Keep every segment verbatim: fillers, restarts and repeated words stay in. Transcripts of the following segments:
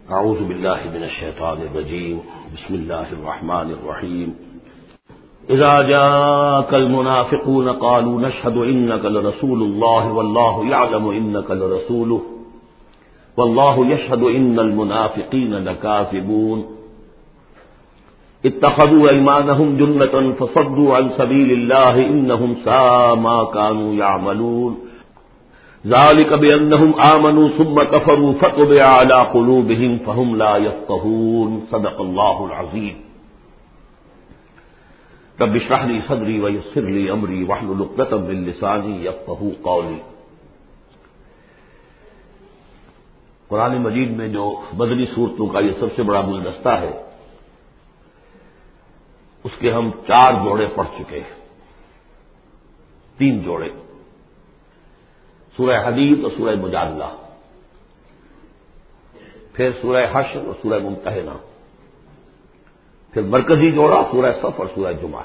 اعوذ باللہ من الشیطان الرجیم بسم اللہ الرحمن الرحیم اذا جاءك المنافقون قالوا نشهد انك لرسول الله والله يعلم انك لرسوله والله يشهد ان المنافقين لكاذبون اتخذوا ايمانهم جنة فصدوا عن سبيل الله انهم ساء ما كانوا يعملون ذلك بأنهم آمنوا ثم كفروا فطبع على قلوبهم فهم لا يفقهون صدق الله العظيم رب اشرح لي صدري ويسر لي أمري واحلل عقدة من لساني يفقهوا قولي۔ قرآن مجید میں جو مدنی صورتوں کا یہ سب سے بڑا گلدستہ ہے، اس کے ہم چار جوڑے پڑھ چکے ہیں، تین جوڑے، سورہ حدید اور سورہ مجادلہ، پھر سورہ حشر اور سورہ ممتحنہ، پھر مرکزی جوڑا سورہ صف اور سورہ جمعہ۔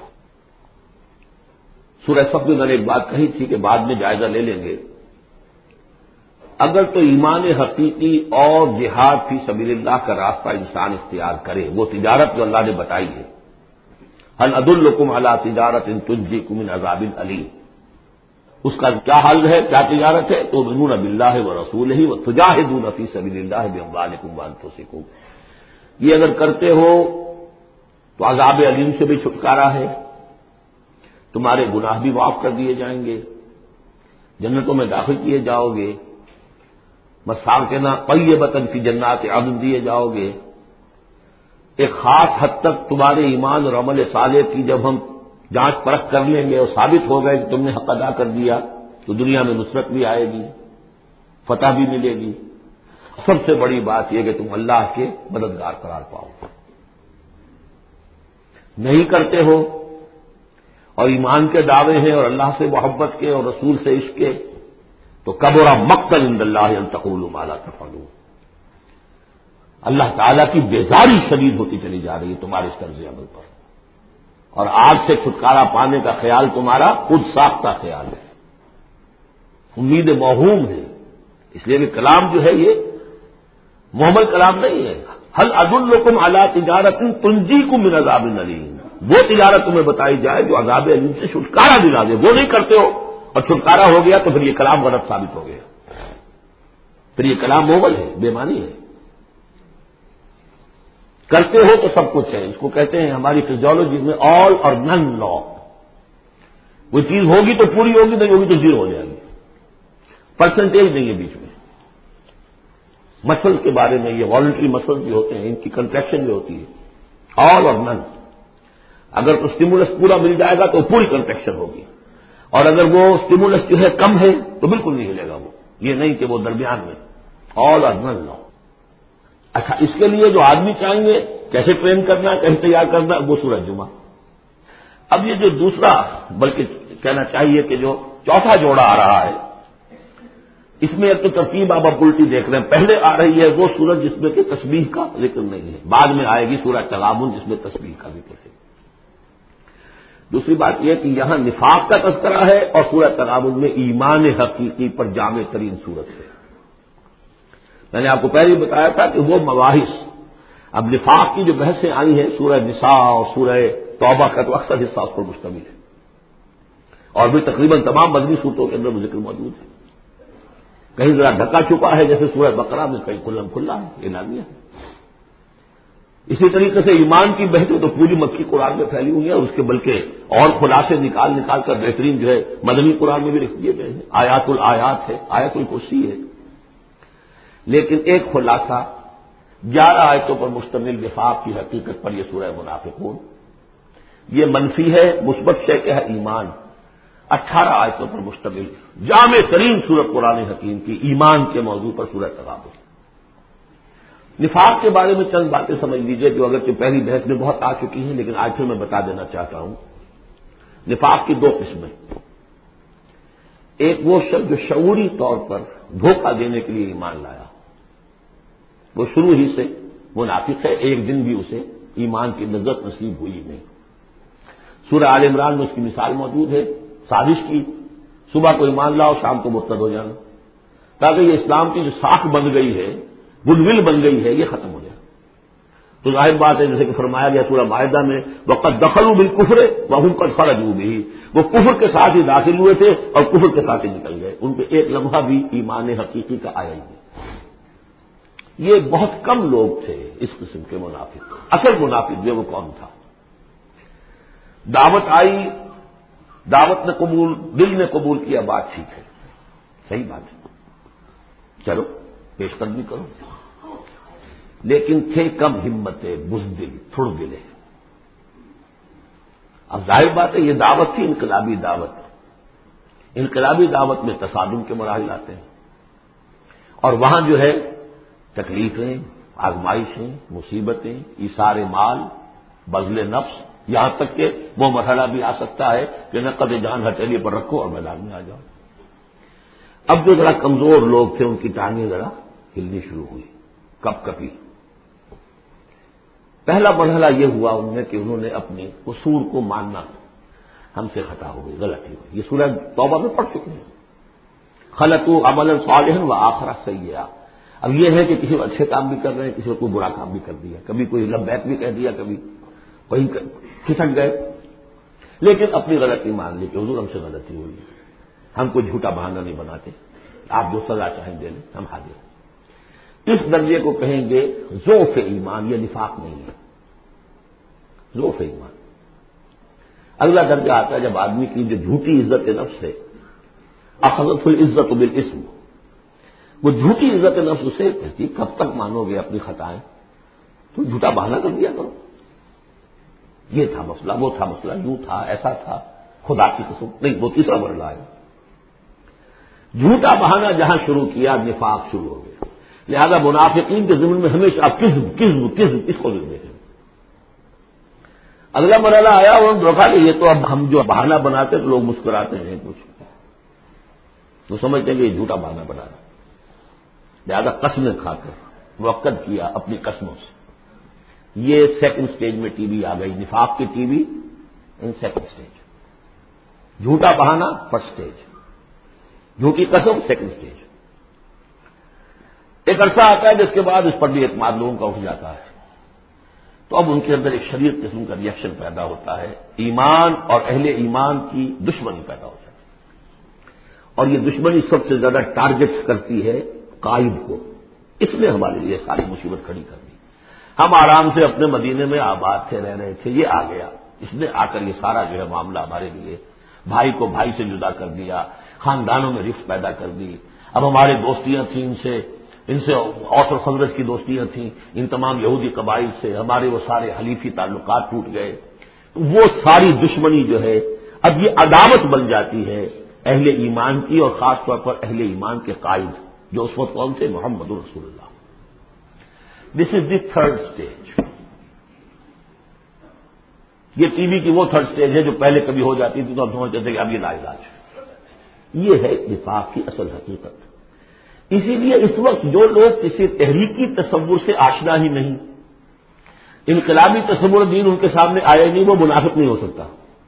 سورہ صف میں میں نے ایک بات کہی تھی کہ بعد میں جائزہ لے لیں گے، اگر تو ایمان حقیقی اور جہاد فی سبیل اللہ کا راستہ انسان اختیار کرے، وہ تجارت جو اللہ نے بتائی ہے، هل ادلکم علی تجارت تنجیکم من عذاب علیم، اس کا کیا حل ہے، کیا تجارت ہے؟ تؤمنون باللہ ورسولہ وتجاہدون فی سبیل اللہ باموالکم وانفسکم، یہ اگر کرتے ہو تو عذاب علیم سے بھی چھٹکارا ہے، تمہارے گناہ بھی معاف کر دیے جائیں گے، جنتوں میں داخل کیے جاؤ گے، مساکن طیبۃ فی جنات عدن دیے جاؤ گے۔ ایک خاص حد تک تمہارے ایمان اور عمل صالح کی جب ہم جانچ پرکھ کر لیں گے اور ثابت ہو گئے کہ تم نے حق ادا کر دیا، تو دنیا میں نصرت بھی آئے گی، فتح بھی ملے گی، سب سے بڑی بات یہ کہ تم اللہ کے مددگار قرار پاؤ گے۔ نہیں کرتے ہو اور ایمان کے دعوے ہیں اور اللہ سے محبت کے اور رسول سے عشق کے، تو کبر مقتا عند اللہ ان تقولوا ما لا تفعلون، اللہ تعالیٰ کی بیزاری شدید ہوتی چلی جا رہی ہے تمہارے اس طرز عمل پر، اور آگ سے چھٹکارا پانے کا خیال تمہارا خود ساختہ خیال ہے، امید موہوم ہے، اس لیے کہ کلام جو ہے یہ محمل کلام نہیں ہے۔ هل ادلکم علی تجارت تنجیکم من عذاب علیم، وہ تجارت تمہیں بتائی جائے جو عذاب علیم سے چھٹکارا دلا دے، وہ نہیں کرتے ہو اور چھٹکارا ہو گیا تو پھر یہ کلام غلط ثابت ہو گیا، پھر یہ کلام محمل ہے، بے معنی ہے۔ کرتے ہو تو سب کچھ ہے، اس کو کہتے ہیں ہماری فزیولوجی میں آل اور نن لا، وہ چیز ہوگی تو پوری ہوگی، نہیں ہوگی تو زیرو ہو جائے گی، پرسنٹیج نہیں ہے بیچ میں۔ مسل کے بارے میں یہ والنٹری مسل جو ہوتے ہیں، ان کی کنٹریکشن جو ہوتی ہے آل اور نن، اگر تو اسٹیمولس پورا مل جائے گا تو پوری کنٹریکشن ہوگی، اور اگر وہ اسٹیمولس جو ہے کم ہے تو بالکل نہیں ہلے گا وہ، یہ نہیں کہ وہ درمیان میں آل اور نن لا۔ اچھا، اس کے لیے جو آدمی چاہیں گے کیسے ٹرین کرنا ہے، کیسے تیار کرنا ہے، وہ سورہ جمعہ۔ اب یہ جو دوسرا، بلکہ کہنا چاہیے کہ جو چوتھا جوڑا آ رہا ہے، اس میں ایک تو ترتیب آپ اب الٹی دیکھ رہے ہیں، پہلے آ رہی ہے وہ سورج جس میں کہ تسبیح کا ذکر نہیں ہے، بعد میں آئے گی سورہ تغابن جس میں تسبیح کا ذکر ہے۔ دوسری بات یہ کہ یہاں نفاق کا تذکرہ ہے اور سورہ تغابن میں ایمان حقیقی پر جامع ترین صورت ہے۔ میں نے آپ کو پہلے ہی بتایا تھا کہ وہ مباحث، اب نفاق کی جو بحثیں آئی ہیں سورہ نساء اور سورہ توبہ کا تو اکثر حصہ اس پر مشتمل ہے، اور بھی تقریباً تمام مدنی صورتوں کے اندر وہ ذکر موجود ہے، کہیں ذرا ڈھکا چھپا ہے جیسے سورہ بقرہ میں، کہیں کھلم کھلا ہے، اعلانیہ ہے۔ اسی طریقے سے ایمان کی بحثیں تو پوری مکی قرآن میں پھیلی ہوئی ہیں، اس کے بلکہ اور خلاصے نکال نکال کر بہترین جو ہے مدنی قرآن میں بھی لکھ دیے گئے ہیں، آیات الآیات ہے، آیت الکرسی ہے۔ لیکن ایک خلاصہ، گیارہ آیتوں پر مشتمل نفاق کی حقیقت پر یہ سورہ منافقون، یہ منفی ہے، مثبت شے کہ ہے ایمان، اٹھارہ آیتوں پر مشتمل جامع ترین سورت قرآن حکیم کی ایمان کے موضوع پر سورہ تغابن۔ نفاق کے بارے میں چند باتیں سمجھ لیجئے جو اگرچہ پہلی بحث میں بہت آ چکی ہیں، لیکن آج پھر میں بتا دینا چاہتا ہوں۔ نفاق کی دو قسمیں، ایک وہ شخص جو شعوری طور پر دھوکہ دینے کے لیے ایمان لایا، وہ شروع ہی سے منافق ہے، ایک دن بھی اسے ایمان کی لذت نصیب ہوئی نہیں۔ سورہ آل عمران میں اس کی مثال موجود ہے، سازش کی، صبح کو ایمان لاؤ شام کو مرتد ہو جانا، تاکہ یہ اسلام کی جو ساکھ بن گئی ہے گڈ ول بن گئی ہے، یہ ختم ہو جائے۔ تو ظاہر بات ہے جیسے کہ فرمایا گیا سورہ مائدہ میں وقد دخلوا بالکفر وهم قد خرجوا به، وہ کفر کے ساتھ ہی داخل ہوئے تھے اور کفر کے ساتھ ہی نکل گئے، ان پہ ایک لمحہ بھی ایمان حقیقی کا آیا ہی نہیں۔ یہ بہت کم لوگ تھے اس قسم کے منافق۔ اصل منافق جو وہ کون تھا؟ دعوت آئی، دعوت نے قبول، دل نے قبول کیا، بات ٹھیک ہے، صحیح بات ہے، چلو پیش قدمی کرو، لیکن تھے کم ہمت، بزدل، تھڑ دلے۔ اب ظاہر بات ہے یہ دعوت تھی انقلابی دعوت، انقلابی دعوت میں تصادم کے مراحل آتے ہیں، اور وہاں جو ہے تکلیفیں، آزمائشیں، مصیبتیں، ایثار مال، بذل نفس، یہاں تک کہ وہ مرحلہ بھی آ سکتا ہے کہ نقد جان ہتھیلی پر رکھو اور میدان میں آ جاؤ۔ اب جو ذرا کمزور لوگ تھے ان کی ٹانگیں ذرا ہلنی شروع ہوئی، کپ کپی۔ پہلا مرحلہ یہ ہوا ان میں کہ انہوں نے اپنی قصور کو ماننا، ہم سے خطا ہو گئی، غلطی ہوئی۔ یہ سورہ توبہ میں پڑھ چکے ہیں، خلطوا عملا صالحا وآخر سیئا۔ اب یہ ہے کہ کسی اچھے کام بھی کر رہے ہیں، کسی کو کوئی برا کام بھی کر دیا، کبھی کوئی لبیک بھی کہہ دیا، کبھی کہیں کھسک گئے، لیکن اپنی غلطی مان لی کہ حضور ہم سے غلطی ہوئی، ہم کوئی جھوٹا بہانہ نہیں بناتے، آپ جو سزا چاہیں دے لیں، ہم حاضر ہیں۔ اس درجے کو کہیں گے ضعف ایمان، یہ نفاق نہیں ہے، ضعف ایمان۔ اگلا درجہ آتا ہے جب آدمی کی جو جھوٹی عزت نفس ہے، اخذت العزت بالاسم، وہ جھوٹی عزت نفس اسے کہتی کب تک مانو گے اپنی خطائیں، تو جھوٹا بہانہ کر دیا کرو، یہ تھا مسئلہ، وہ تھا مسئلہ، یوں تھا، ایسا تھا، خدا کی قسم نہیں، وہ تیسرا مرحلہ ہے۔ جھوٹا بہانہ جہاں شروع کیا نفاق شروع ہو گیا، لہذا منافقین کے ضمن میں ہمیشہ کذب کذب کذب اس کو بھی دیکھیں۔ اگلا مرحلہ آیا اور دیکھا کہ یہ تو اب ہم جو بہانہ بناتے تو لوگ مسکراتے ہیں، کچھ تو سمجھتے ہیں کہ یہ جھوٹا بہانہ بنا رہا، لہذا قسمیں کھا کر موقد کیا اپنی قسموں سے۔ یہ سیکنڈ سٹیج میں ٹی وی آ گئی، نفاق کی TV in second stage, جھوٹا بہانہ فرسٹ سٹیج، جھوٹی قسم سیکنڈ سٹیج۔ ایک عرصہ آتا ہے جس کے بعد اس پر بھی اعتماد لوگوں کا اٹھ جاتا ہے، تو اب ان کے اندر ایک شدید قسم کا ریئیکشن پیدا ہوتا ہے، ایمان اور اہل ایمان کی دشمنی پیدا ہو جاتی ہے، اور یہ دشمنی سب سے زیادہ ٹارگٹ کرتی ہے قائد کو۔ اس نے ہمارے لیے ساری مصیبت کھڑی کر دی، ہم آرام سے اپنے مدینے میں آباد سے رہ رہے تھے، یہ آ گیا، اس نے آ کر یہ سارا جو ہے معاملہ ہمارے لیے، بھائی کو بھائی سے جدا کر دیا، خاندانوں میں رفت پیدا کر دی، اب ہماری دوستیاں تھیں ان سے ان سے اوس اور خزرج کی دوستیاں تھیں، ان تمام یہودی قبائل سے ہمارے وہ سارے حلیفی تعلقات ٹوٹ گئے، وہ ساری دشمنی جو ہے اب یہ عداوت بن جاتی ہے اہل ایمان کی، اور خاص طور پر اہل ایمان کے قائد جو اس وقت کون تھے؟ محمد رسول اللہ۔ This is the third stage. یہ ٹی وی کی وہ تھرڈ اسٹیج ہے جو پہلے کبھی ہو جاتی تھی تو ہم سمجھتے تھے کہ اب یہ لا علاج ہے۔ یہ ہے نفاق کی اصل حقیقت۔ اسی لیے اس وقت جو لوگ کسی تحریکی تصور سے آشنا ہی نہیں، انقلابی تصور دین ان کے سامنے آئے نہیں، وہ منافق نہیں ہو سکتا،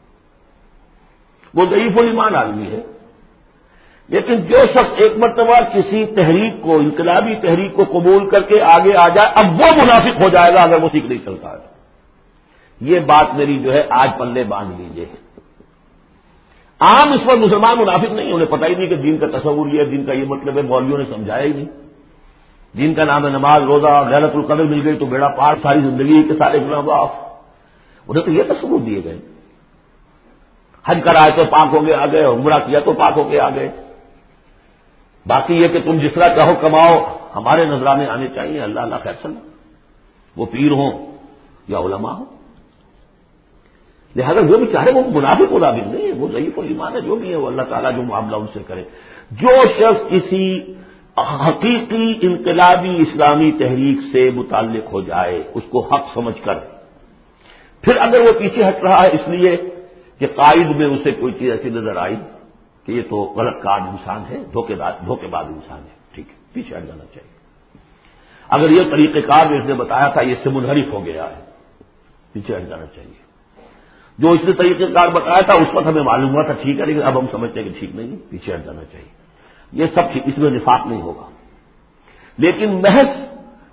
وہ ضعیف الایمان آدمی ہے۔ لیکن جو شخص ایک مرتبہ کسی تحریک کو، انقلابی تحریک کو قبول کر کے آگے آ جائے، اب وہ منافق ہو جائے گا اگر وہ سیکھ نہیں چلتا ہے۔ یہ بات میری جو ہے آج پلے باندھ لیجیے۔ عام اس پر مسلمان منافق نہیں، انہیں پتہ ہی نہیں کہ دین کا تصور یہ ہے، دین کا یہ مطلب ہے، مولویوں نے سمجھایا ہی نہیں۔ دین کا نام ہے نماز، روزہ، ليلۃ القدر مل گئی تو بیڑا پار، ساری زندگی کے سارے گناہ معاف، انہیں تو یہ تصور دیے گئے۔ حج کرائے تو پاک ہو کے آ گئے، عمرہ کیا تو پاک ہو کے آ گئے، باقی یہ کہ تم جس طرح چاہو کماؤ، ہمارے نذرانے آنے چاہیے، اللہ اللہ خیر صلی، وہ پیر ہوں یا علماء ہوں۔ لہذا جو بھی چاہے وہ منافق منافق نہیں ہے، وہ ضعیف الایمان ہے، جو بھی ہے وہ اللہ تعالیٰ جو معاملہ ان سے کرے۔ جو شخص کسی حقیقی انقلابی اسلامی تحریک سے متعلق ہو جائے، اس کو حق سمجھ کر، پھر اگر وہ پیچھے ہٹ رہا ہے اس لیے کہ قائد میں اسے کوئی چیز ایسی نظر آئی کہ یہ تو غلط کار انسان ہے، دھوکے دھوکے باز انسان ہے، ٹھیک ہے، پیچھے ہٹ جانا چاہیے۔ اگر یہ طریقہ کار جو اس نے بتایا تھا یہ اس سے منحرف ہو گیا ہے، پیچھے ہٹ جانا چاہیے۔ جو اس نے طریقہ کار بتایا تھا اس وقت ہمیں معلوم ہوا تھا ٹھیک ہے، لیکن اب ہم سمجھتے ہیں کہ ٹھیک نہیں، پیچھے ہٹ جانا چاہیے۔ یہ سب ٹھیک، اس میں نفاق نہیں ہوگا، لیکن محض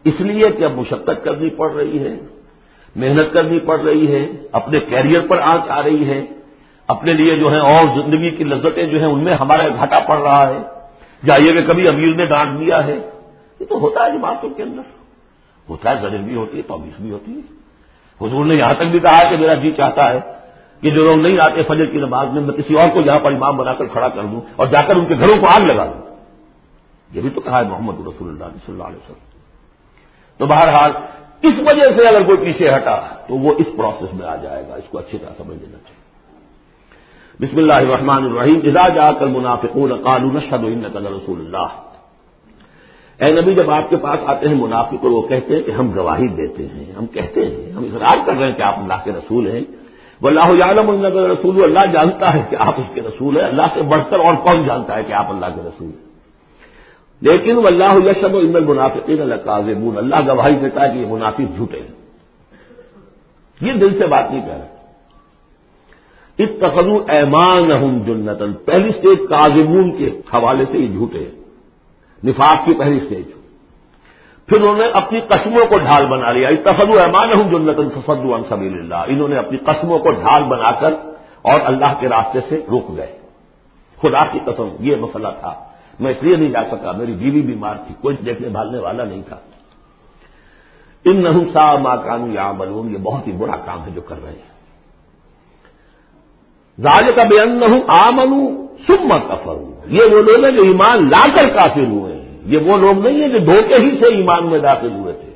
اس لیے کہ اب مشقت کرنی پڑ رہی ہے، محنت کرنی پڑ رہی ہے، اپنے کیریئر پر آنچ آ رہی ہے، اپنے لیے جو ہے اور زندگی کی لذتیں جو ہیں ان میں ہمارا گھاٹا پڑ رہا ہے، جائیے کہ کبھی امیر نے ڈانٹ دیا ہے، یہ تو ہوتا ہے جماعتوں کے اندر، ہوتا ہے، زجر بھی ہوتی ہے، توبیخ بھی ہوتی ہے۔ حضور نے یہاں تک بھی کہا کہ میرا جی چاہتا ہے کہ جو لوگ نہیں آتے فجر کی نماز میں، میں کسی اور کو یہاں پر امام بنا کر کھڑا کر دوں اور جا کر ان کے گھروں کو آگ لگا دوں، یہ بھی تو کہا ہے محمد رسول اللہ صلی اللہ علیہ وسلم۔ تو بہرحال اس وجہ سے اگر کوئی پیچھے ہٹا تو وہ اس پروسیس میں آ جائے گا، اس کو اچھی طرح سمجھ لینا چاہیے۔ بسم اللہ الرحمن الرحیم، اذا جاءک المنافقون قالوا نشهد انک لرسول اللہ۔ اے نبی جب آپ کے پاس آتے ہیں منافق اور وہ کہتے ہیں کہ ہم گواہی دیتے ہیں، ہم کہتے ہیں، ہم اقرار کر رہے ہیں کہ آپ اللہ کے رسول ہیں، واللہ یعلم انک لرسول، اللہ جانتا ہے کہ آپ اس کے رسول ہیں، اللہ سے بڑھ کر اور کون جانتا ہے کہ آپ اللہ کے رسول ہیں، لیکن واللہ یشہد ان المنافقین لکاذبون، اللہ گواہی دیتا ہے کہ یہ منافق جھوٹے ہیں، یہ دل سے بات نہیں کہہ رہے۔ اتخذوا ایمانہم جنۃ، پہلی سٹیج کاذبون کے حوالے سے یہ جھوٹے ہیں، نفاق کی پہلی سٹیج۔ پھر انہوں نے اپنی قسموں کو ڈھال بنا لیا، اتخذوا ایمانہم جنۃ فصدوا عن سبیل اللہ، انہوں نے اپنی قسموں کو ڈھال بنا کر اور اللہ کے راستے سے رک گئے۔ خدا کی قسم یہ مسئلہ تھا، میں اس لیے نہیں جا سکا، میری بیوی بیمار تھی، کوئی دیکھنے بھالنے والا نہیں تھا۔ انہم ساء ما کانوا یعملون، یہ بہت ہی برا کام ہے جو کر رہے ہیں۔ ذالک بانہم آمنوا ثم کفروا، یہ وہ لوگ ہیں جو ایمان لا کر کافر ہوئے ہیں، یہ وہ لوگ نہیں ہیں جو دھوکے ہی سے ایمان میں داخل ہوئے تھے۔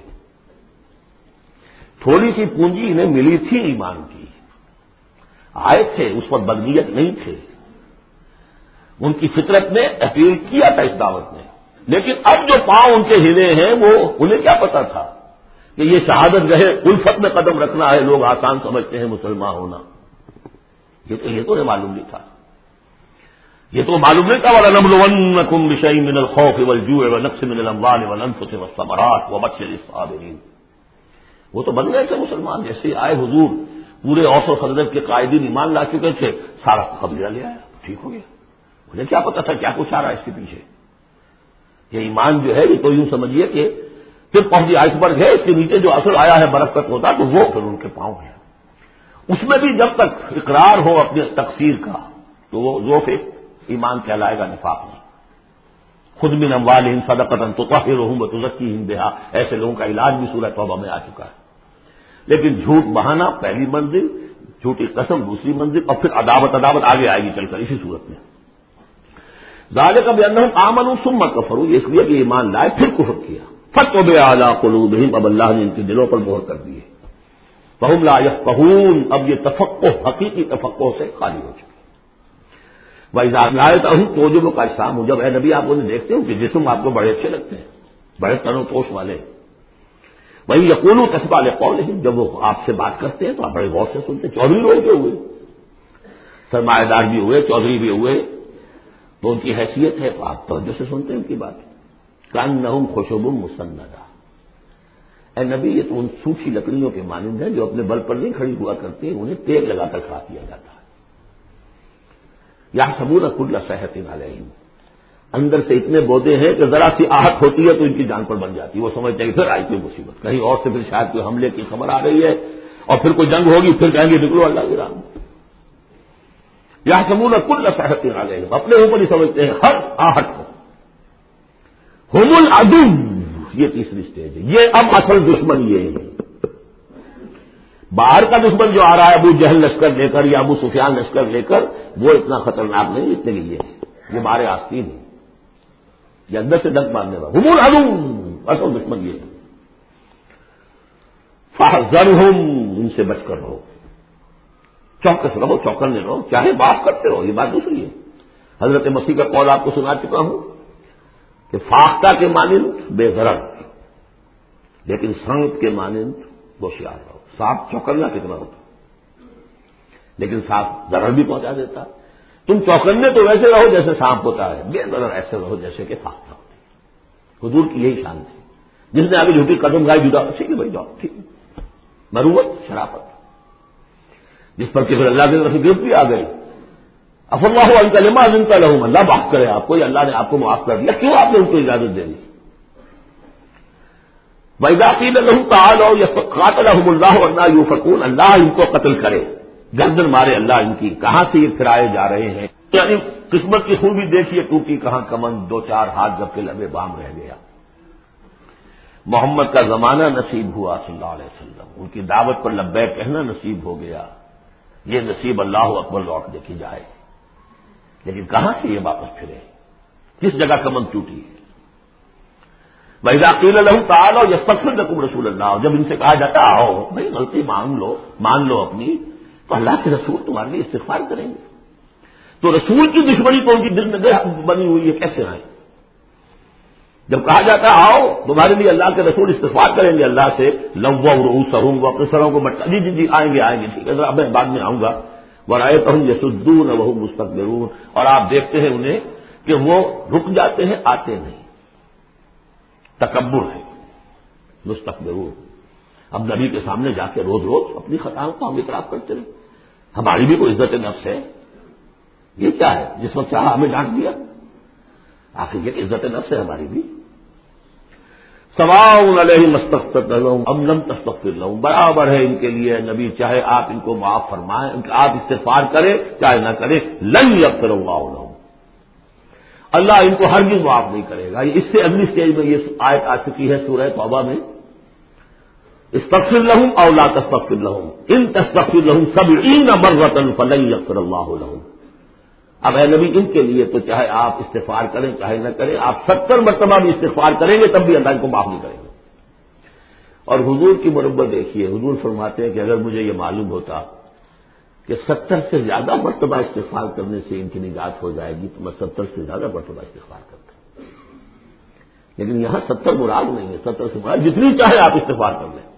تھوڑی سی پونجی انہیں ملی تھی ایمان کی، آئے تھے، اس پر بدنیت نہیں تھے، ان کی فطرت نے اپیل کیا تھا اس دعوت میں، لیکن اب جو پاؤں ان کے ہلے ہیں وہ انہیں کیا پتا تھا کہ یہ شہادت گہے الفت میں قدم رکھنا ہے، لوگ آسان سمجھتے ہیں مسلمان ہونا، یہ تو یہ تو نہیں معلوم نہیں تھا، یہ تو معلوم نہیں تھا وَلَنَبْلُوَنَّكُمْ بِشَيْءٍ مِّنَ الْخَوْفِ وَالْجُوعِ وَنَقْصٍ مِّنَ الْأَمْوَالِ وَالْأَنفُسِ وَالثَّمَرَاتِ وَبَشِّرِ الصَّابِرِينَ، وہ تو بن گئے تھے مسلمان، جیسے آئے حضور پورے اوس و خزرج کے قائدین ایمان لا چکے تھے، سارا قبیلہ لے آیا، ٹھیک ہو گیا، مجھے کیا پتا تھا کیا کچھ آ رہا ہے اس کے پیچھے۔ یہ ایمان جو ہے یہ تو یوں سمجھیے کہ پھر پہنچی آئس برگ ہے، اس کے نیچے جو اصل آیا ہے برف تک ہوتا تو وہ پھر ان کے پاؤں ہے، اس میں بھی جب تک اقرار ہو اپنے تقصیر کا تو وہ ذوق ایمان کہلائے گا، نفاق نہیں۔ خود من اموالہم صدقۃ تطہرہم وتزکیہم بہا، ایسے لوگوں کا علاج بھی سورہ توبہ میں آ چکا ہے۔ لیکن جھوٹ بہانا پہلی منزل، جھوٹی قسم دوسری منزل، اور پھر عداوت عداوت آگے آئے گی چل کر اسی صورت میں۔ ذالک بانہم آمنوا ثم کفروا، اس لیے کہ ایمان لائے پھر کفر کیا، فطبع علی قلوبہم، اب اللہ نے ان کے دلوں پر مہر کر دی ہے، فہم لا یفقہون، اب یہ تفقہ حقیقی تفقہ سے خالی ہو چکے۔ وَإِذَا رَأَيْتَهُمْ تُعْجِبُكَ أَجْسَامُهُمْ، جب اے نبی آپ انہیں دیکھتے ہو کہ جسم آپ کو بڑے اچھے لگتے ہیں، بڑے تن و توش والے، وہی یقولوا تسمع لقولہم، جب وہ آپ سے بات کرتے ہیں تو آپ بڑے غور سے سنتے ہیں، چودھری لوگ جو ہوئے، سرمایہ دار بھی ہوئے، چودھری بھی ہوئے، تو ان کی حیثیت ہے تو آپ توجہ سے سنتے ہیں ان کی بات۔ کأنہم خشب مسندہ، اے نبی یہ تو ان سوکھی لکڑیوں کے مانند ہیں جو اپنے بل پر نہیں کھڑی ہوا کرتی، انہیں تیل لگا کر کھا دیا جاتا ہے۔ یحسبون کل صیحۃ علیہم، اندر سے اتنے بودے ہیں کہ ذرا سی آہٹ ہوتی ہے تو ان کی جان پر بن جاتی ہے، وہ سمجھتے ہیں کہ پھر آئی کوئی مصیبت، کہیں اور سے پھر شاید کوئی حملے کی خبر آ گئی ہے اور پھر کوئی جنگ ہوگی، پھر کہیں گے نکلو اللہ کی راہ میں۔ یحسبون کل صیحۃ علیہم، اپنے اوپر ہی سمجھتے ہیں ہر آہٹ کو۔ ہم العدو، یہ تیسری سٹیج ہے، یہ اب اصل دشمن یہ ہے، باہر کا دشمن جو آ رہا ہے ابو جہل لشکر لے کر یا ابو سفیان لشکر لے کر، وہ اتنا خطرناک نہیں جتنے کے لیے ہے، یہ مارے آستین ہے، یہ اندر سے ڈنک مارنے والا، ہم العدو، اصل دشمن یہ ہے۔ فاحذرہم، ان سے بچ کر رہو، چوکس رہو، چوکنے رہو، چاہے بات کرتے رہو، یہ بات دوسری ہے۔ حضرت مسیح کا قول آپ کو سنا چکا ہوں کہ فاختہ کے مانند بے ضرر، لیکن سانپ کے مانند ہوشیار رہو۔ سانپ چوکنا کتنا ہوتا، لیکن سانپ ضرر بھی پہنچا دیتا، تم چوکنے تو ویسے رہو جیسے سانپ ہوتا ہے، بے ضرر ایسے رہو جیسے کہ فاختہ ہوتی ہے۔ حضور کی یہی شان تھی، جس نے آگے جھوٹی قدم گائی جدا، ٹھیک ہے بھائی جاؤ، ٹھیک ہے، مروت شرافت، جس پر کہ پھر اللہ کی طرف سے گرفت بھی آ گئی، اف اللہ عنک لما اذنت لهم، اللہ معاف کرے آپ کو، یا اللہ نے آپ کو معاف کر دیا، کیوں آپ نے ان کو اجازت دے دی؟ وَإِذَا قِيلَ لَهُمْ تَعَالَوْا قَاتَلَهُمُ اللَّهُ وَإِنَّا يُؤْفَكُونَ، اللہ ان کو قتل کرے، گردن مارے اللہ ان کی، کہاں سے یہ پھرائے جا رہے ہیں؟ یعنی قسمت کی خوبی دیکھیے، ٹوٹی کہاں کمن، دو چار ہاتھ جب کے لبے بام رہ گیا۔ محمد کا زمانہ نصیب ہوا صلی اللہ علیہ وسلم، ان کی دعوت پر لبیک کہنا نصیب ہو گیا، یہ نصیب اللہ اکبر لوٹ دیکھی جائے، لیکن کہاں سے یہ واپس پھرے؟ کس جگہ کمن ٹوٹی؟ وَإِذَا قِيلَ لَهُمْ تَعَالَوْا يَسْتَغْفِرْ لَكُمْ رَسُولُ اللَّهِ، جب ان سے کہا جاتا آؤ بھائی غلطی مان لو مان لو اپنی، تو اللہ کے رسول تمہارے لیے استغفار کریں گے۔ تو رسول کی دشمنی تو ان کی دل میں بنی ہوئی ہے، کیسے آئے؟ جب کہا جاتا آؤ تمہارے لیے اللہ کے رسول استغفار کریں گے اللہ سے، لووا رؤوسہم، وہ اپنے سروں کو بٹا، جی جی جی آئیں گے آئیں گے ٹھیک ہے ذرا میں بعد میں آؤں گا، وَرَأَيْتَهُمْ يَصُدُّونَ وَهُمْ مُسْتَكْبِرُونَ، اور آپ دیکھتے ہیں انہیں کہ وہ رک جاتے ہیں، آتے نہیں، تکبر ہے، مستقبرون۔ اب نبی کے سامنے جا کے روز روز اپنی خطاؤں کا ہم اعتراف کرتے رہے، ہماری بھی کوئی عزت نفس ہے؟ یہ کیا ہے جس وقت چاہا ہمیں ڈانٹ دیا؟ آخر یہ کہ عزت نفس ہے ہماری بھی۔ سواء علیہم استغفرت لہم ام لم تستغفر لہم، برابر ہے ان کے لیے نبی، چاہے آپ ان کو معاف فرمائیں، آپ استغفار کریں چاہے نہ کریں، لن یغفر اللہ لہم، اللہ ان کو ہرگز معاف نہیں کرے گا۔ اس سے اگلی سٹیج میں یہ آیت آ چکی ہے سورہ توبہ میں، استغفر لہم او لا تستغفر لہم ان تستغفر لہم سبعین مرۃ فلن یغفر اللہ لہم۔ اب اے نبی ان کے لیے تو چاہے آپ استغفار کریں چاہے نہ کریں، آپ ستر مرتبہ بھی استغفار کریں گے تب بھی اللہ ان کو معاف نہیں کرے گا۔ اور حضور کی مربت دیکھیے، حضور فرماتے ہیں کہ اگر مجھے یہ معلوم ہوتا کہ ستر سے زیادہ مرتبہ استغفار کرنے سے ان کی نجات ہو جائے گی تو میں ستر سے زیادہ مرتبہ استغفار کرتا، لیکن یہاں ستر مراد نہیں ہے، ستر سے مراد جتنی چاہے آپ استغفار کر لیں۔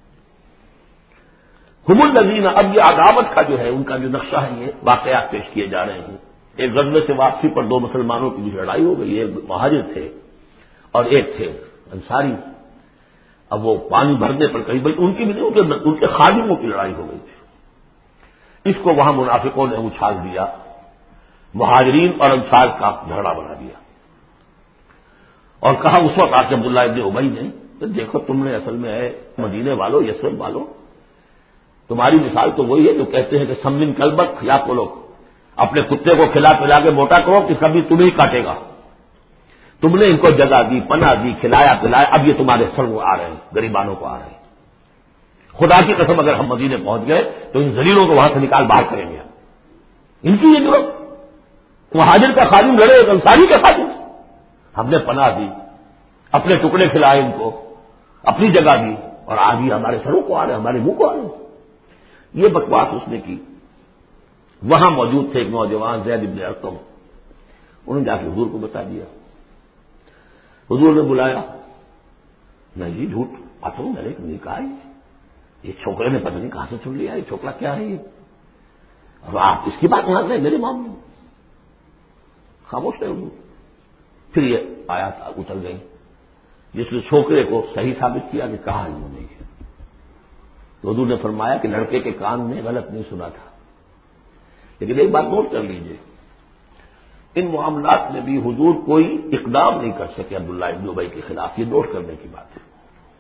ہم الذین، اب یہ عداوت کا جو ہے ان کا جو نقشہ ہے، یہ واقعات پیش کیے جا رہے ہیں۔ ایک غزوے سے واپسی پر دو مسلمانوں کی لڑائی ہو گئی، ایک مہاجر تھے اور ایک تھے انصاری۔ اب وہ پانی بھرنے پر کہیں بھائی ان کی بھی نہیں، ان کے خادموں کی لڑائی ہو گئی تھی، اس کو وہاں منافقوں نے اچھال دیا، مہاجرین اور انصار کا جھگڑا بنا دیا، اور کہا اس وقت آج عبداللہ ابن ابی نے کہ دیکھو تم نے اصل میں ہے مدینے والوں یثرب والوں، تمہاری مثال تو وہی ہے جو کہتے ہیں کہ سمن کلبک یا کو لوگ اپنے کتے کو کھلا پلا کے موٹا کرو کہ کبھی تمہیں کاٹے گا، تم نے ان کو جگہ دی، پناہ دی، کھلایا پلایا، اب یہ تمہارے سر وہ آ رہے ہیں، غریبانوں کو آ رہے ہیں، خدا کی قسم اگر ہم مدینے پہنچ گئے تو ان ذلیلوں کو وہاں سے نکال باہر کریں گے۔ ان کی یہ ضرورت، مہاجر کا خادم لڑے ایک انصاری کا خادم، ہم نے پناہ دی، اپنے ٹکڑے کھلائے ان کو، اپنی جگہ دی، اور آج یہ ہمارے سروں کو آ رہے ہیں، ہمارے منہ کو آ رہے ہیں۔ یہ بکواس اس نے کی۔ وہاں موجود تھے ایک نوجوان زید بن ارقم، انہوں نے جا کے حضور کو بتا دیا، حضور نے بلایا، نہیں جی جھوٹ باتوں میں نے نہیں کہا، یہ چھوکرے نے پتہ نہیں کہاں سے چن لیا، یہ چھوکرا کیا ہے یہ، اب آپ اس کی بات مان رہے ہیں میرے معاملے میں؟ خاموش رہے حضور۔ پھر یہ آیات اتر گئی جس نے چھوکرے کو صحیح ثابت کیا کہ کہا انہوں نے، تو حضور نے فرمایا کہ لڑکے کے کان نے غلط نہیں سنا تھا، لیکن ایک بات نوٹ کر لیجئے، ان معاملات میں بھی حضور کوئی اقدام نہیں کر سکے عبداللہ ابن ابی کے خلاف، یہ نوٹ کرنے کی بات ہے۔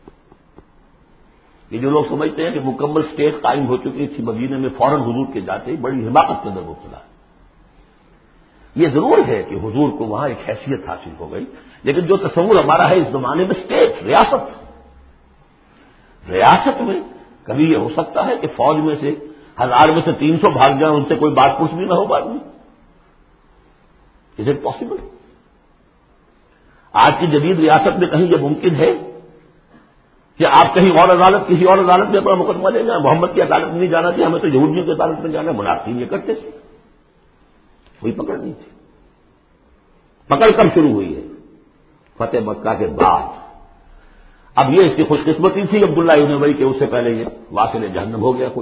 یہ جو لوگ سمجھتے ہیں کہ مکمل اسٹیٹ قائم ہو چکی تھی مدینے میں، فوراً حضور کے جاتے ہی بڑی حماقت کے اندر مبتلا ہے۔ یہ ضرور ہے کہ حضور کو وہاں ایک حیثیت حاصل ہو گئی، لیکن جو تصور ہمارا ہے اس زمانے میں اسٹیٹ، ریاست، ریاست میں کبھی یہ ہو سکتا ہے کہ فوج میں سے ہزار میں سے تین سو بھاگ جائیں، ان سے کوئی بات پوچھ بھی نہ ہو بعد میں؟ Is it possible? آج کی جدید ریاست میں کہیں یہ ممکن ہے کہ آپ کہیں اور عدالت کسی اور عدالت میں اپنا مقدمہ لے جائیں؟ محمد کی عدالت میں نہیں جانا تھی، ہمیں تو یہودیوں کی عدالت میں جانا ہے، منافقین یہ کرتے تھے، کوئی پکڑ نہیں تھی۔ پکڑ کب شروع ہوئی ہے؟ فتح مکہ کے بعد۔ اب یہ اس کی خوش قسمتی تھی عبداللہ ابن ابی کے، اس سے پہلے یہ واصل جہنم ہو گیا خود،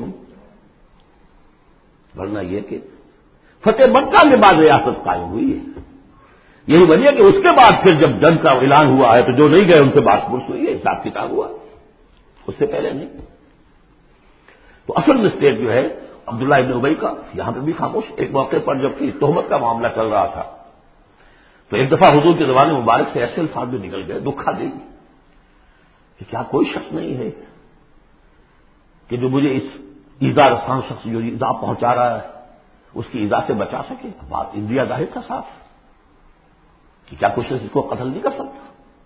ورنہ یہ کہ فتح مکہ کے بعد ریاست قائم ہوئی ہے۔ یہی وجہ کہ اس کے بعد پھر جب جنگ کا اعلان ہوا ہے تو جو نہیں گئے ان سے بات پرس ہوئی ہے، حساب کتاب ہوا، اس سے پہلے نہیں۔ تو اصل مسٹیک جو ہے عبداللہ ابن ابی کا، یہاں پہ بھی خاموش۔ ایک موقع پر جب کہ تہمت کا معاملہ چل رہا تھا تو ایک دفعہ حضور کے زبان مبارک سے ایسے الفاظ بھی نکل گئے، دکھا دے گی کہ کیا کوئی شخص نہیں ہے کہ جو مجھے اس ایذا رساں شخص جو ایذا پہنچا رہا ہے اس کی ایذا سے بچا سکے. بات انڈیا ظاہر تھا صاف کہ کیا کوئی شخص اس کو قتل نہیں کر سکتا.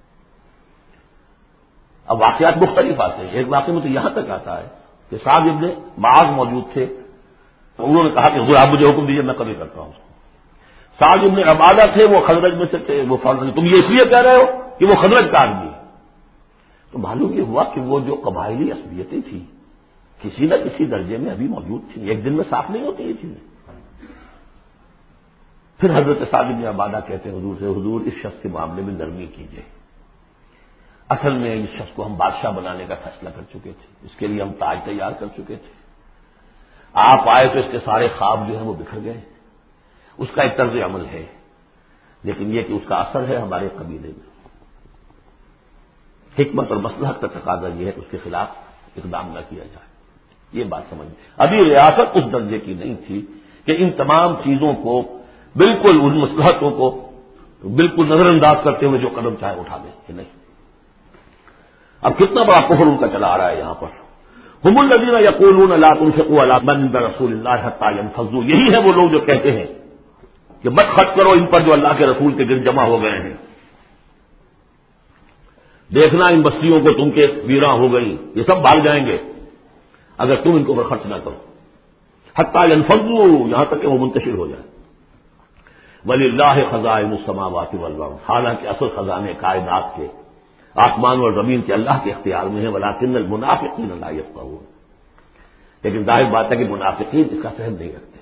اب واقعات مختلف آتے ہیں. ایک واقعے میں تو یہاں تک آتا ہے کہ سعد ابن معاذ موجود تھے، انہوں نے کہا کہ حضور آپ مجھے حکم دیجیے میں کبھی کرتا ہوں. سعد ابن عبادہ تھے، وہ خزرج میں سے تھے. وہ فوراً تم یہ اس لیے کہہ رہے ہو کہ وہ خزرج کا آدمی ہے. تو معلوم یہ ہوا کہ وہ جو قبائلی عصبیتیں تھیں کسی نہ کسی درجے میں ابھی موجود تھیں، ایک دن میں صاف نہیں ہوتی یہ چیزیں. پھر حضرت سعد بن عبادہ کہتے ہیں حضور سے، حضور اس شخص کے معاملے میں نرمی کیجیے. اصل میں اس شخص کو ہم بادشاہ بنانے کا فیصلہ کر چکے تھے، اس کے لیے ہم تاج تیار کر چکے تھے. آپ آئے تو اس کے سارے خواب جو ہیں وہ بکھر گئے. اس کا ایک طرز عمل ہے، لیکن یہ کہ اس کا اثر ہے ہمارے قبیلے میں. حکمت اور مصلحت کا تقاضا یہ ہے کہ اس کے خلاف اقدام نہ کیا جائے. یہ بات سمجھ. ابھی ریاست اس درجے کی نہیں تھی کہ ان تمام چیزوں کو بالکل ان مصلحتوں کو بالکل نظر انداز کرتے ہوئے جو قدم چاہے اٹھا دیں کہ نہیں. اب کتنا بڑا کفر ان کا چلا آ رہا ہے یہاں پر. ہم الذین یقولون لا تنفقوا علی من عند رسول اللہ حتی ينفضوا. یہی ہے وہ لوگ جو کہتے ہیں کہ مت خرچ کرو ان پر جو اللہ کے رسول کے گرد جمع ہو گئے ہیں. دیکھنا ان بستیوں کو تم کے ویراں ہو گئی، یہ سب بھاگ جائیں گے اگر تم ان کو پر خرچ نہ کرو. حتی ينفضوا، یہاں تک کہ وہ منتشر ہو جائے. وللہ خزائن السماوات والارض، حالانکہ اصل خزانے کائنات کے آسمان اور زمین کے اللہ کے اختیار میں ہے. ولکن المنافقین لا یفقہون، لیکن ظاہر بات ہے کہ منافقین اس کا فہم نہیں رکھتے.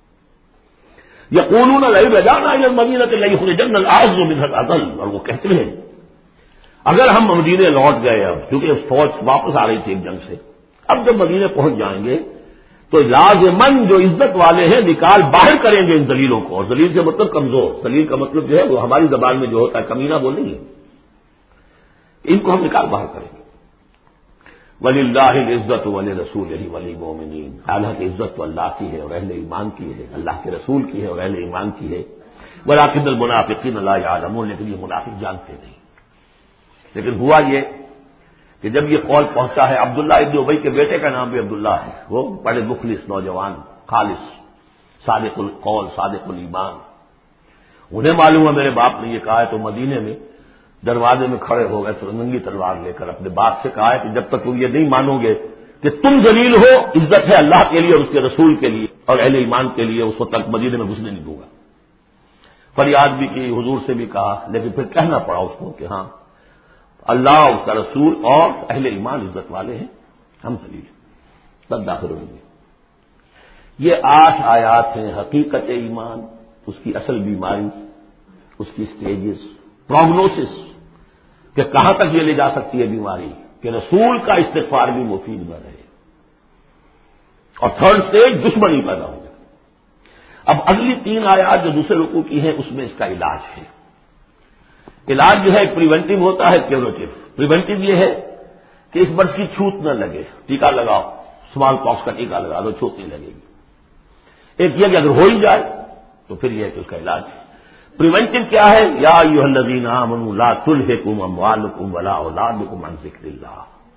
یقولون لئن رجعنا الی المدینہ لیخرجن الاعز منها الاذل، اور وہ کہتے ہیں اگر ہم مدینے لوٹ گئے، اب کیونکہ فوج واپس آ رہی تھی ایک جنگ سے، اب جب مدینے پہنچ جائیں گے تو لازماً جو عزت والے ہیں نکال باہر کریں گے ان ذلیلوں کو. اور ذلیل سے مطلب کمزور، ذلیل کا مطلب جو ہے وہ ہماری زبان میں جو ہوتا ہے کمینہ بولیں گے، ان کو ہم نکال باہر کریں گے. وللہ العزت ولرسولہ وللمؤمنین، حالانکہ عزت تو اللہ کی ہے اور اہل ایمان کی ہے، اللہ کے رسول کی ہے اور اہل ایمان کی ہے. ولکن المنافقین لا یعلمون، لیکن یہ منافق جانتے نہیں. لیکن ہوا یہ کہ جب یہ قول پہنچا ہے، عبداللہ ابن ابی کے بیٹے کا نام بھی عبداللہ ہے، وہ بڑے مخلص نوجوان، خالص، صادق القول، صادق الایمان. انہیں معلوم ہے میرے باپ نے یہ کہا ہے، تو مدینے میں دروازے میں کھڑے ہو گئے ننگی تلوار لے کر. اپنے باپ سے کہا ہے کہ جب تک تم یہ نہیں مانو گے کہ تم ذلیل ہو، عزت ہے اللہ کے لیے اور اس کے رسول کے لیے اور اہل ایمان کے لیے، اس وقت تک مدینے میں گھسنے نہیں دوں گا. فریاد بھی کی، حضور سے بھی کہا، لیکن پھر کہنا پڑا اس کو کہ ہاں اللہ، اس کا رسول اور اہل ایمان عزت والے ہیں، ہم ذلیل ہیں، تب داخل ہوئیں گے. یہ آٹھ آیات ہیں حقیقت ایمان، اس کی اصل بیماری، اس کی سٹیجز، پروگنوسس کہ کہاں تک یہ لے جا سکتی ہے بیماری کہ رسول کا استغفار بھی مفید نہ رہے. اور تھرڈ سٹیج دشمنی پیدا ہو جائے. اب اگلی تین آیات جو دوسرے رکوع کی ہیں اس میں اس کا علاج ہے. علاج جو ہے ایک پریونٹیو ہوتا ہے، کیوریٹو. پریونٹیو یہ ہے کہ اس مرض کی چھوت نہ لگے، ٹیکہ لگاؤ، اسمال پاکس کا ٹیکہ لگا دو، چھوت نہیں لگے گی. ایک یہ کہ اگر ہو ہی جائے تو پھر یہ ہے کہ اس کا علاج ہے. پریونٹیو کیا ہے؟ یا ایھا الذین آمنوا لا تلھکم اموالکم ولا اولادکم عن ذکر اللہ.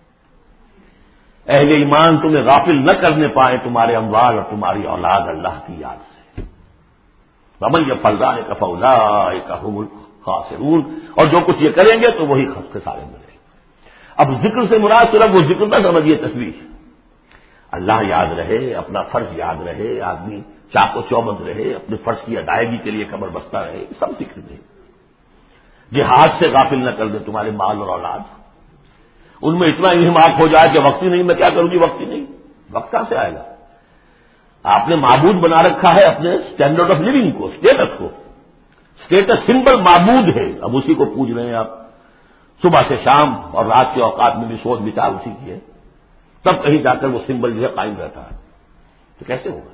اہل ایمان تمہیں غافل نہ کرنے پائے تمہارے اموال اور تمہاری اولاد اللہ کی یاد سے. ومن یفعل ذلک فاولئک هم الخاسرون، اور جو کچھ یہ کریں گے تو وہی خسارے میں رہیں گے. اب ذکر سے مراد صرف وہ ذکر نہ سمجھیے تصویر، اللہ یاد رہے، اپنا فرض یاد رہے، آدمی چاق و چوبند رہے، اپنے فرض کی ادائیگی کے لیے کمر بستہ رہے، سب ذکر دے. جہاد سے غافل نہ کر دے تمہارے مال اور اولاد. ان میں اتنا انہماک ہو جائے کہ وقت ہی نہیں، میں کیا کروں گی، وقت ہی نہیں. وقت کہاں سے آئے گا؟ آپ نے معبود بنا رکھا ہے اپنے اسٹینڈرڈ آف لیونگ کو، اسٹیٹس کو. اسٹیٹس سمبل معبود ہے، اب اسی کو پوج رہے ہیں آپ صبح سے شام، اور رات کے اوقات میں بھی سوچ بچار اسی کی ہے. تب کہیں جا کر وہ سمبل جو ہے قائم رہتا ہے. تو کیسے ہوگا؟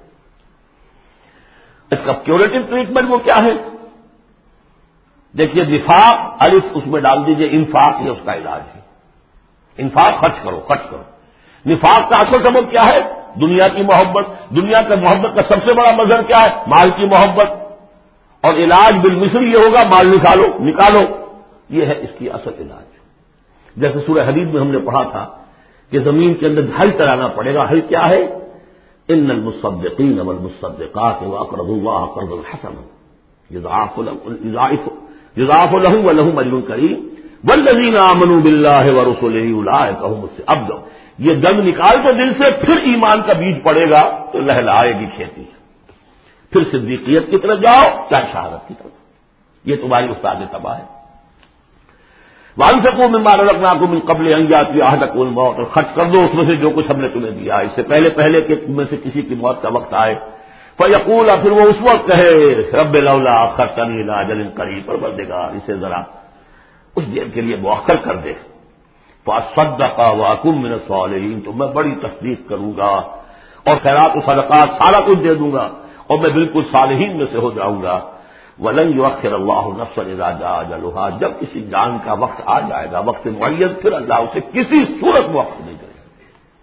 اس کا کیوریٹو ٹریٹمنٹ وہ کیا ہے؟ دیکھیے نفاق، الف اس میں ڈال دیجئے، انفاق یہ اس کا علاج ہے. انفاق خرچ کرو، خرچ کرو. نفاق کا اصل سبب کیا ہے؟ دنیا کی محبت. دنیا کا محبت کا سب سے بڑا مظہر کیا ہے؟ مال کی محبت. اور علاج بالمثل یہ ہوگا مال نکالو، نکالو. یہ ہے اس کی اصل علاج. جیسے سورہ حدید میں ہم نے پڑھا تھا کہ زمین کے اندر حل کرانا پڑے گا. حل کیا ہے؟ ان المصدقین والمصدقات واقرضوا اللہ قرضا حسنا یضاعف یضاعف لهم ولهم اجر کریم والذین آمنوا باللہ ورسلہ اولئک هم الصادقون. اب جب یہ دم نکال تو دل سے پھر ایمان کا بیج پڑے گا تو لہلائے گی کھیتی. پھر صدیقیت کی طرف جاؤ چاہے شہادت کی طرف. یہ تمہاری استاد تباہ ہے. وَأَنفِقُوا مِمَّا رَزَقْنَاكُم مِّن قَبْلِ أَن يَأْتِيَ أَحَدَكُمُ الْمَوْتُ. اور خرچ کر دو اس میں سے جو کچھ ہم نے تمہیں دیا ہے اس سے پہلے پہلے کہ تم میں سے کسی کی موت کا وقت آئے. فَيَقُولَ پھر وہ اس وقت کہے رب لولا أَخَّرْتَنِي إِلَىٰ أَجَلٍ قَرِيبٍ. پروردگار اسے ذرا اس دیر کے لیے مؤخر کر دے. فَأَصَّدَّقَ وَأَكُن مِّنَ الصَّالِحِينَ. تو میں بڑی تصدیق کروں گا اور خیرات و صدقات سارا کچھ دے دوں گا اور میں بالکل صالحین میں سے ہو جاؤں گا. وَلَن يُؤَخِّرَ اللَّهُ نَفْسًا إِذَا جَاءَ أَجَلُهَا. جب کسی جان کا وقت آ جائے گا وقت معین پھر اللہ اسے کسی صورت موقع نہیں کرے گا.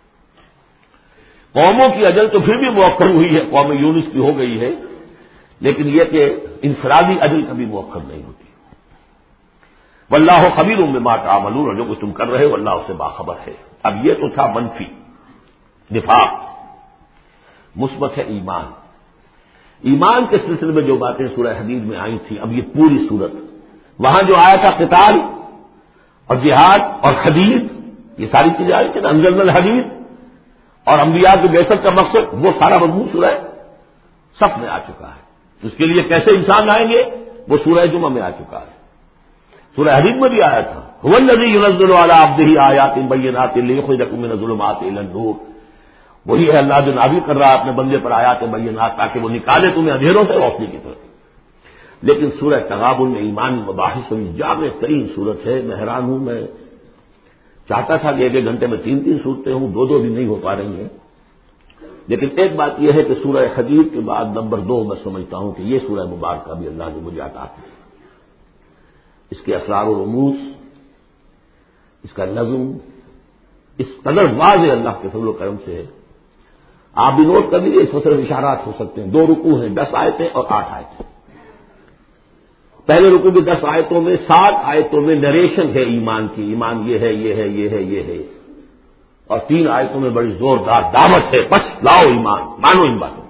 قوموں کی اجل تو پھر بھی مؤخر ہوئی ہے, قوم یونس کی ہو گئی ہے, لیکن یہ کہ انفرادی اجل کبھی مؤخر نہیں ہوتی. واللہ خبیر بما تعملون. اور جو کچھ تم کر رہے ہو اللہ اس سے باخبر ہے. اب یہ تو تھا منفی نفاق. مثبت ہے ایمان. ایمان کے سلسلے میں جو باتیں سورہ حدید میں آئی تھیں اب یہ پوری صورت وہاں جو آیا تھا قتال اور جہاد اور حدید یہ ساری چیزیں آئی تھیں نا. انزلنا الحدید اور انبیاء کی بعثت کا مقصد وہ سارا مضمون سورہ صف میں آ چکا ہے. اس کے لیے کیسے انسان آئیں گے وہ سورہ جمعہ میں آ چکا ہے. سورہ حدید میں بھی آیا تھا هو الذی ينزل علی عبده آیات بینات لیخرجکم من الظلمات الی النور. وہی ہے اللہ جو نازل کر رہا ہے اپنے بندے پر آیات بینات تاکہ وہ نکالے تمہیں اندھیروں سے روشنی کی طرف. لیکن سورہ تغابن میں ایمانی مباحث میں جامع ترین صورت ہے. میں حیران ہوں, میں چاہتا تھا کہ ایک ایک گھنٹے میں تین تین صورتیں ہوں, دو دو بھی نہیں ہو پا رہی ہیں. لیکن ایک بات یہ ہے کہ سورہ حدید کے بعد نمبر دو میں سمجھتا ہوں کہ یہ سورہ مبارکہ بھی اللہ نے مجھے عطا کی. اس کے اسرار و رموز, اس کا نظم اس قدر واضح اللہ کے فضل و کرم سے ہے. آپ بھی نوٹ کر لیجیے, اس میں صرف اشارات ہو سکتے ہیں. دو رکوع ہیں, دس آیتیں اور آٹھ آیتیں. پہلے رکوع کی دس آیتوں میں سات آیتوں میں نریشن ہے ایمان کی, ایمان یہ ہے یہ ہے یہ ہے یہ ہے, اور تین آیتوں میں بڑی زوردار دعوت ہے بس لاؤ ایمان, مانو ان باتوں.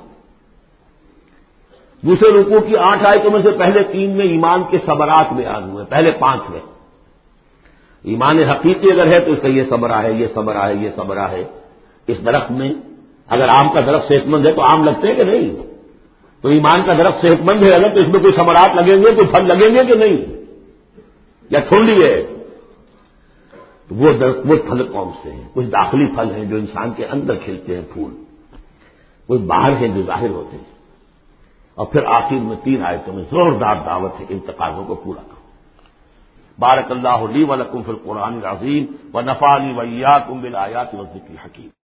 دوسرے رکوع کی آٹھ آیتوں میں سے پہلے تین میں ایمان کے ثمرات بیان ہوئے, پہلے پانچ میں ایمان حقیقی اگر ہے تو اس کا یہ ثمرہ ہے یہ ثمرہ ہے یہ ثمرہ ہے. اس درخت میں اگر آم کا درخت صحت مند ہے تو آم لگتے ہیں کہ نہیں؟ تو ایمان کا درخت صحت مند ہے اگر تو اس میں کوئی ثمرات لگیں گے, کوئی پھل لگیں گے کہ نہیں, یا ٹھنڈی ہے؟ تو وہ درخت وہ پھل کون سے ہیں؟ کچھ داخلی پھل ہیں جو انسان کے اندر کھلتے ہیں پھول, کچھ باہر ہیں جو ظاہر ہوتے ہیں. اور پھر آخر میں تین آیتوں میں زوردار دعوت ہے ان تقاضوں کو پورا کرو. بارک اللہ لی و لکم فی القرآن العظیم و نفعنی و ایاکم بالآیات والذکر الحکیم.